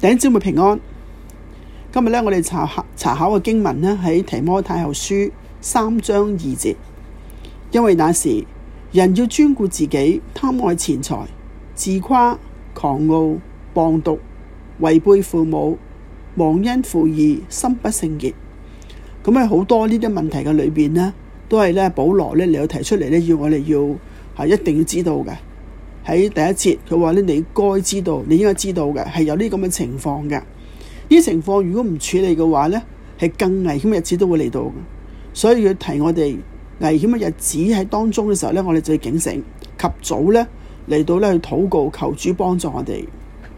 弟兄姊妹平安。今日咧，我哋查考嘅經文呢，喺提摩太後書3章2節。因為那時人要專顧自己，貪愛錢財，自誇、狂傲、謗讟、違背父母，忘恩負義，心不聖潔。咁喺好多呢啲問題嘅裏邊呢，都係咧保羅咧嚟到提出嚟咧，要我哋一定要知道嘅。喺第一節佢話咧，你該知道，你應該知道嘅係有呢咁嘅情況嘅。呢啲情況如果唔處理嘅話咧，係更危險嘅日子都會嚟到嘅。所以佢提我哋危險嘅日子喺當中嘅時候咧，我哋就要警醒，及早咧嚟到咧去禱告，求主幫助我哋。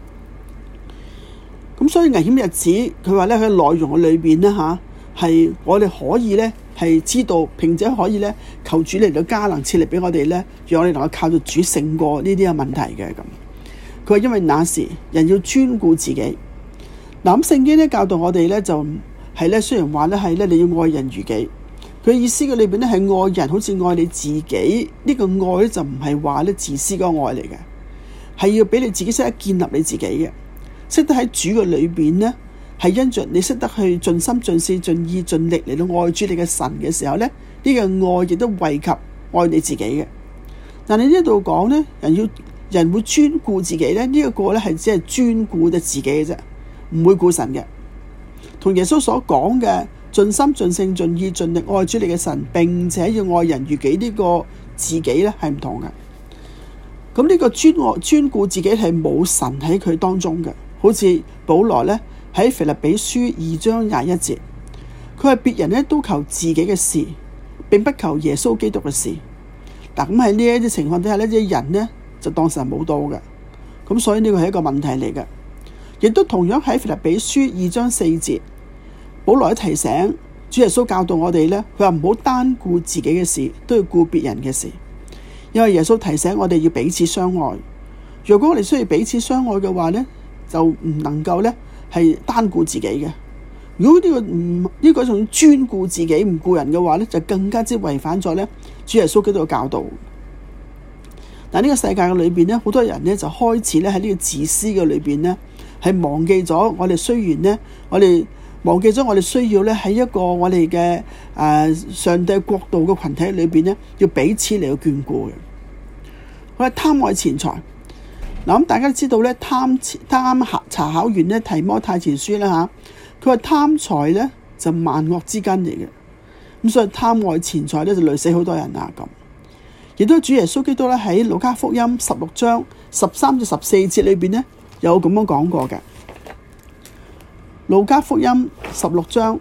咁所以危險嘅日子，佢話咧喺內容嘅裏邊咧係我哋可以咧係知道，並且可以咧求主嚟到加能賜力俾我哋咧，讓我哋能夠靠住主勝過呢啲嘅問題嘅咁。佢話因為那時人要專顧自己。嗱，咁聖經咧教導我哋咧就係咧，雖然話咧係咧你要愛人如己，佢意思嘅裏邊咧係愛人好似愛你自己。呢個愛咧就唔係話咧自私嗰個愛嚟嘅，係要俾你自己識得建立你自己嘅，識得喺主嘅裏邊咧係因着你識得去盡心盡事盡意盡力嚟到愛主你嘅神嘅時候咧，呢個愛亦都惠及愛你自己嘅。但係呢度講咧，人會專顧自己咧，呢一個咧係只係專顧得自己嘅啫，唔會顧神嘅。同耶穌所講嘅盡心盡性盡意盡力愛主你嘅神，並且要愛人如己呢個自己咧係唔同嘅。咁呢個專顧自己係冇神喺佢當中嘅，好似保羅咧喺腓立比書2章21節，佢話別人咧都求自己嘅事，並不求耶穌基督嘅事。嗱，咁喺呢一啲情況底下呢啲人呢就當神冇到嘅。咁所以呢個係一個問題嚟嘅。亦都同樣喺腓立比書2章4節，保羅提醒主耶穌教導我哋呢，佢話唔好單顧自己嘅事，都要顧別人嘅事。因為耶穌提醒我哋要彼此相愛。如果我哋需要彼此相愛嘅話呢，就唔能夠呢係單顧自己嘅。如果呢個種專顧自己唔顧人嘅話呢，就更加之違反咗呢主耶穌基督嘅教導。但呢個世界嘅裏邊呢，好多人呢就開始呢喺呢個自私嘅裏邊呢，係忘記咗我哋，雖然呢我哋忘記咗我哋需要呢喺一個我哋嘅上帝國度嘅群體裏邊呢，要彼此嚟到眷顧嘅。我哋貪愛錢財。嗱，咁大家都知道咧，查考完咧提摩太前書啦佢話貪財咧就萬惡之根嚟嘅。咁所以貪愛錢財咧就累死好多人啊咁。亦都主耶穌基督咧喺路加福音16章13至14節裏邊咧有咁樣講過嘅。路加福音16章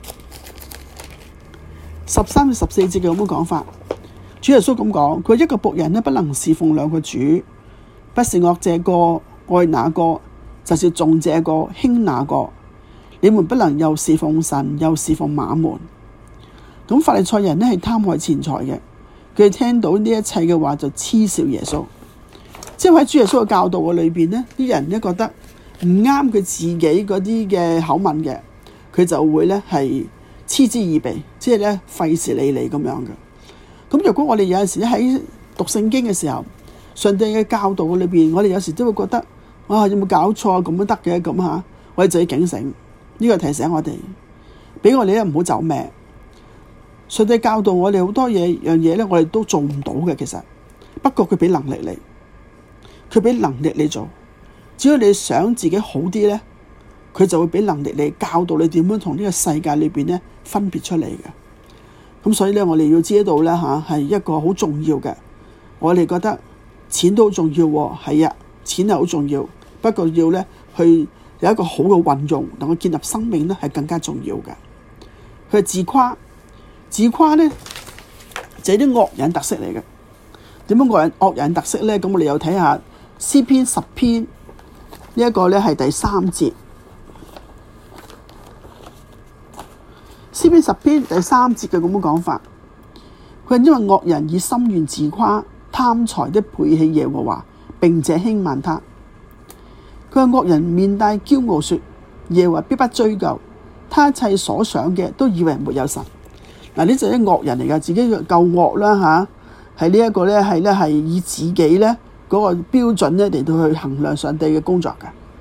13至14節嘅咁樣講法，主耶穌咁講，佢一個僕人咧不能侍奉兩個主，不是惡這個愛那個，就是重這個輕那個。你們不能又侍奉神又侍奉馬門。咁法利賽人呢係貪愛錢財嘅，佢哋聽到呢一切嘅話就嗤笑耶穌。即係喺主耶穌嘅教導嘅裏邊呢，啲人呢覺得唔啱佢自己嗰啲嘅口吻嘅，佢就會呢係嗤之以鼻，即係呢費事理你咁樣嘅。咁如果我哋有陣時喺讀聖經嘅時候，上帝嘅教導裏邊，我哋有時都會覺得哇，有冇搞錯咁都得嘅咁吓，我哋就要警醒。呢個提醒我哋，俾我哋咧唔好走命。上帝教導我哋好多樣嘢咧，我哋都做唔到嘅。其實不過佢俾能力你，佢俾能力你做。只要你想自己好啲咧，佢就會俾能力你，教導你點樣同呢個世界裏邊咧分別出嚟嘅。咁所以咧，我哋要知道咧係一個好重要嘅。我哋覺得錢都好重要喎，係啊，錢係好重要，不過要咧去有一個好嘅運用，能夠建立生命咧係更加重要嘅。佢係自誇咧就係啲惡人特色嚟嘅。點樣惡人特色咧？咁我哋又睇下詩篇10篇呢一個咧係第3節。詩篇10篇第3節嘅咁嘅講法，佢係因為惡人以心願自誇，貪財的背棄耶和華，並且輕慢他。佢話惡人面帶驕傲說，耶和華必不追究，他一切所想嘅都以為沒有神。嗱，呢就係啲惡人嚟噶，自己夠惡啦吓，係呢一個咧係以自己咧嗰個標準咧嚟到去衡量上帝嘅工作噶。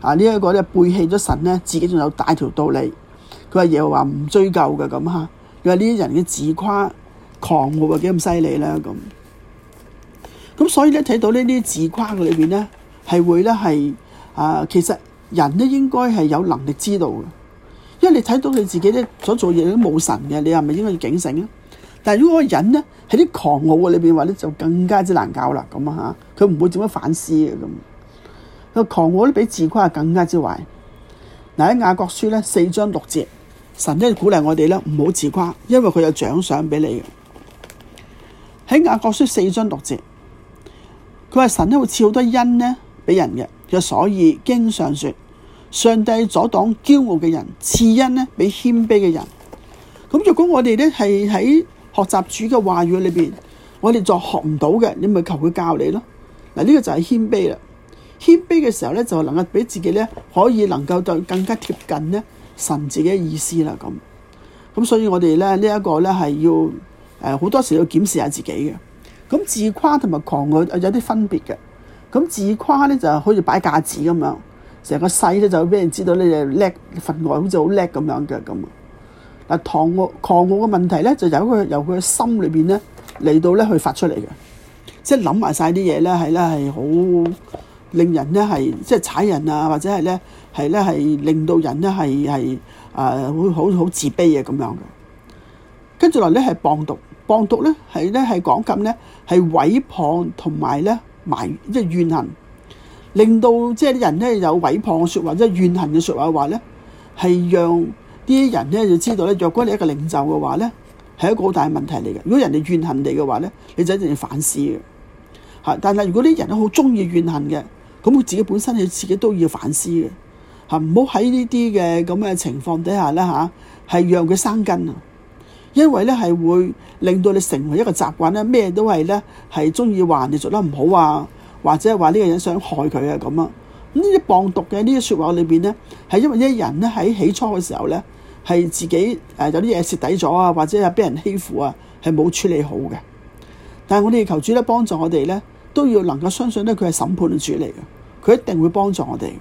呢一個咧背棄咗神咧，自己仲有大條道理。佢話耶和華唔追究嘅咁嚇。佢話呢啲人嘅自誇狂傲啊幾咁犀利啦咁。咁所以咧睇到呢啲自誇嘅裏邊咧係會咧係其實人咧應該係有能力知道嘅，因為你睇到你自己咧所做嘢都冇神嘅，你係咪應該要警醒啊？但係如果個人咧喺啲狂傲嘅裏邊話咧，就更加之難搞啦咁啊嚇，佢唔會點樣反思嘅咁。個狂傲咧比自誇係更加之壞。嗱喺雅各書咧4章6節，神咧鼓勵我哋咧唔好自誇，因為佢有獎賞俾你嘅。喺雅各書4章6節，佢話神咧會賜好多恩咧俾人嘅，所以經上說，上帝阻擋驕傲嘅人，賜恩咧俾謙卑嘅人。咁如果我哋咧係喺學習主嘅話語裏邊，我哋就學唔到嘅，你咪求佢教你咯。嗱，呢個就係謙卑啦。謙卑嘅時候咧，就能夠俾自己咧可以能夠就更加貼近咧神自己嘅意思啦。咁所以我哋咧呢一個咧係要好多時要檢視下自己嘅。咁自誇同埋狂傲有啲分別嘅。咁自誇咧就好似擺架子咁樣，成個勢咧就俾人知道你哋叻，份外好似好叻咁樣嘅咁。嗱，狂傲嘅問題咧，就由佢嘅心裏邊咧嚟到咧去發出嚟嘅，即係諗埋晒啲嘢咧，係好令人咧係即係踩人啊，或者係令到人咧係會好自卑啊咁樣嘅。跟住落咧係謗讟咧係講緊咧係毀謗同埋咧即係怨恨，令到即係啲人咧有毀謗嘅説話，即係怨恨嘅説話話咧係讓啲人咧就知道咧，若果你一個領袖嘅話咧，係一個好大嘅問題嚟嘅。如果人哋怨恨你嘅話咧，你就一定要反思嘅嚇。但係如果啲人都好中意怨恨嘅，咁佢自己本身佢自己都要反思嘅嚇。唔好喺呢啲嘅咁嘅情況底下咧嚇，係讓佢生根啊。因為咧係會令到你成為一個習慣咧，咩都係咧係中意話人哋做得唔好啊，或者係話呢個人想害佢啊咁啊。咁呢啲謗讟嘅呢啲説話裏邊咧，係因為啲人咧喺起初嘅時候咧，係自己有啲嘢蝕底咗啊，或者係俾人欺負啊，係冇處理好嘅。但係我哋求主咧幫助我哋咧，都要能夠相信咧佢係審判嘅主嚟嘅，佢一定會幫助我哋。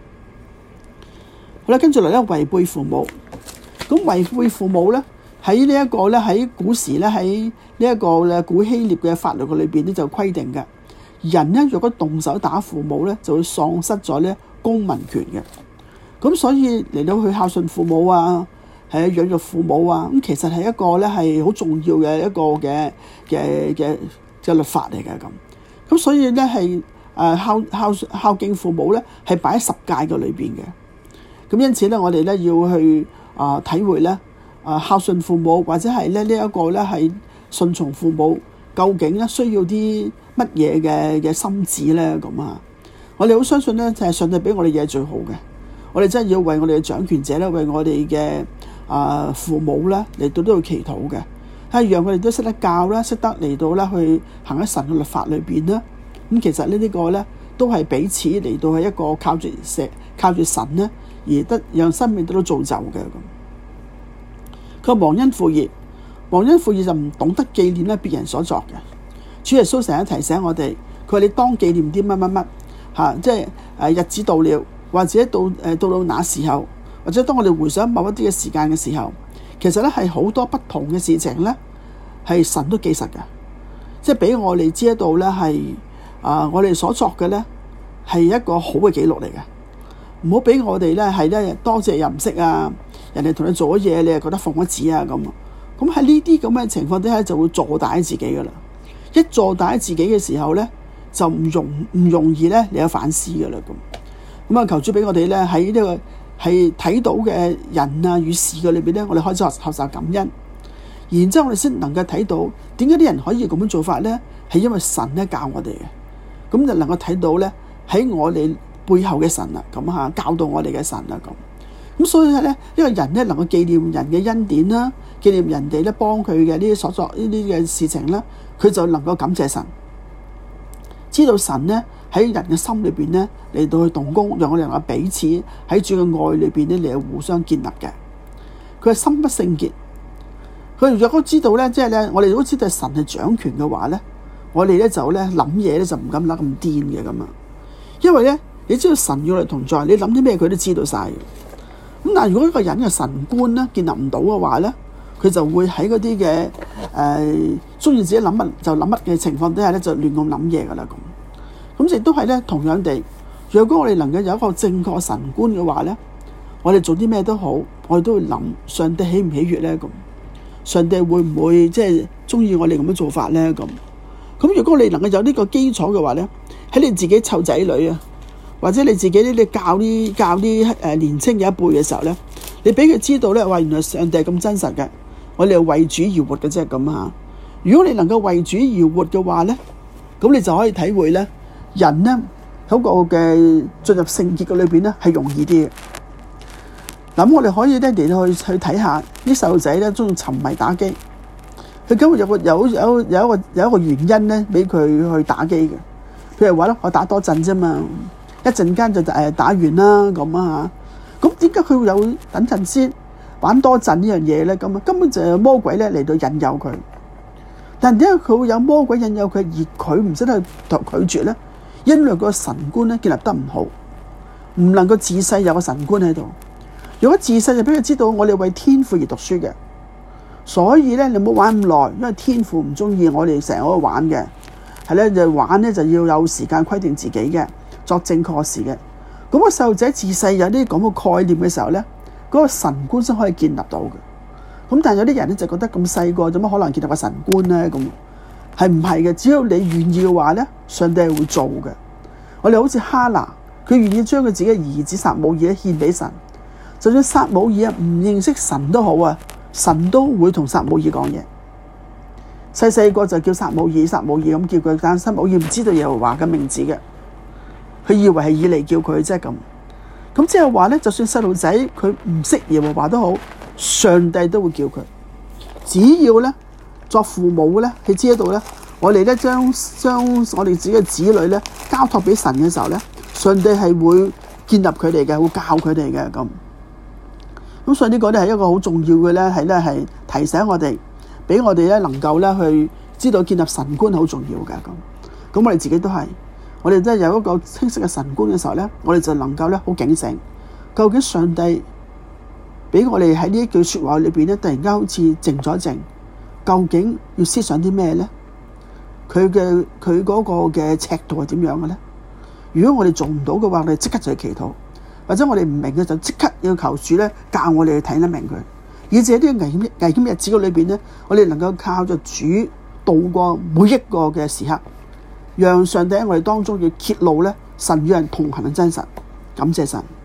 好啦，跟住嚟咧違背父母。咁違背父母咧喺呢一個咧喺古時咧喺呢一個咧古希臘嘅法律嘅裏邊咧就規定嘅，人咧若果動手打父母咧，就會喪失咗咧公民權嘅。咁所以嚟到去孝順父母啊，係養育父母啊，咁其實係一個咧係好重要嘅一個嘅律法嚟嘅咁。咁所以咧係孝敬父母咧係擺喺十誡嘅裏邊嘅。咁因此咧我哋咧要去體會咧孝順父母或者係咧呢一個咧係順從父母，究竟咧需要啲乜嘢嘅心智咧咁啊？我哋好相信咧就係上帝俾我哋嘢最好嘅。我哋真係要為我哋嘅掌權者咧，為我哋嘅父母咧嚟到都要祈禱嘅，係讓佢哋都識得教啦，識得嚟到咧去行喺神嘅律法裏邊啦。咁其實呢個咧都係彼此嚟到係一個靠住神咧而得讓生命得到造就嘅咁。佢忘恩負義，忘恩負義就唔懂得紀念咧別人所作嘅。主耶穌成日提醒我哋，佢話你當紀念啲乜乜乜嚇，即係日子到了。或者到那時候，或者當我哋回想某一啲嘅時間嘅時候，其實咧係好多不同嘅事情咧，係神都記實嘅，即係俾我哋知道咧係我哋所作嘅咧係一個好嘅記錄嚟嘅。唔好俾我哋咧係咧多謝又唔識啊，人哋同你做咗嘢，你又覺得奉咗旨啊咁。咁喺呢啲咁嘅情況底下，就會坐大喺自己噶啦。一坐大喺自己嘅時候咧，就唔容易咧你有反思噶啦咁。咁啊，求主俾我哋咧喺呢個係睇到嘅人啊與事嘅裏邊咧，我哋開始學習感恩，然之後我哋先能夠睇到點解啲人可以咁樣做法咧，係因為神咧教我哋嘅，咁就能夠睇到咧喺我哋背後嘅神啊，咁嚇教導我哋嘅神啊咁所以咧呢個人咧能夠紀念人嘅恩典啦，紀念人哋咧幫佢嘅呢啲所作呢啲嘅事情啦，佢就能夠感謝神，知道神咧喺人嘅心裏邊咧嚟到去動工，讓我哋能夠彼此喺主嘅愛裏邊咧嚟互相建立嘅。佢係心不聖潔，佢若果知道咧，即係咧，我哋都知道神係掌權嘅話咧，我哋咧就咧諗嘢咧就唔敢諗咁癲嘅咁啊。因為咧你知道神與我哋同在，你諗啲咩佢都知道晒。咁但係如果一個人嘅神觀咧建立唔到嘅話咧，佢就會喺嗰啲嘅中意自己諗乜就諗乜嘅情況底下咧，就亂咁諗嘢噶啦咁。咁亦都係咧，同樣地，若果我哋能夠有一個正確神觀嘅話咧，我哋做啲咩都好，我哋都會諗上帝喜唔喜悅咧咁。上帝會唔會即係中意我哋咁樣做法咧咁？咁如果你能夠有呢個基礎嘅話咧，喺你自己湊仔女啊，或者你自己你教啲年青嘅一輩嘅時候咧，你俾佢知道咧，話原來上帝係咁真實嘅，我哋係為主而活嘅啫咁嚇。如果你能夠為主而活嘅話咧，咁你就可以體會咧，人咧喺個嘅進入聖潔嘅裏邊咧係容易啲嘅。咁我哋可以咧嚟去睇下啲細路仔咧中意沉迷打機，佢今日有一個原因咧俾佢去打機嘅。譬如話咧，我打多陣啫嘛，一陣間就打完啦咁啊嚇。咁點解佢會有等陣先玩多陣呢樣嘢咧？咁啊根本就係魔鬼咧嚟到引誘佢。但點解佢會有魔鬼引誘佢，而佢唔識得拒絕咧？因為個神觀咧建立得唔好，唔能夠自細有個神觀喺度。如果自細就俾佢知道我哋為天父而讀書嘅，所以咧你唔好玩咁耐，因為天父唔中意我哋成日喺度玩嘅，係咧就玩咧就要有時間規定自己嘅，作正確事嘅。咁個細路仔自細有啲咁嘅概念嘅時候咧，嗰個神觀先可以建立到嘅。咁但係有啲人咧就覺得咁細個，做乜可能建立個神觀咧？咁係唔係嘅？只要你願意嘅話咧，上帝係會做嘅。我哋好似哈拿，佢願意將佢自己嘅兒子撒母耳咧獻俾神。就算撒母耳唔認識神都好啊，神都會同撒母耳講嘢。細個就叫撒母耳咁叫佢，但撒母耳唔知道耶和華嘅名字嘅，佢以為係以利叫佢啫咁。咁即係話咧，就算細路仔佢唔識耶和華都好，上帝都會叫佢。只要咧作父母咧，佢知道咧，我哋咧將我哋自己嘅子女咧交託俾神嘅時候咧，上帝係會建立佢哋嘅，會教佢哋嘅咁。咁所以呢個咧係一個好重要嘅咧，係提醒我哋，俾我哋咧能夠咧去知道建立神觀好重要嘅咁。咁我哋自己都係，我哋真係有一個清晰嘅神觀嘅時候咧，我哋就能夠咧好警醒，究竟上帝俾我哋喺呢一句說話裏邊咧，突然間好似靜咗一靜，究竟要思想啲咩咧？佢嗰個嘅尺度係點樣嘅咧？如果我哋做唔到嘅話，我哋即刻就去祈禱。或者我哋唔明嘅就即刻要求主咧教我哋去睇得明佢，以至喺啲危險日子嘅裏邊咧，我哋能夠靠着主度過每一個嘅時刻，讓上帝喺我哋當中要揭露咧神與人同行嘅真實。感謝神。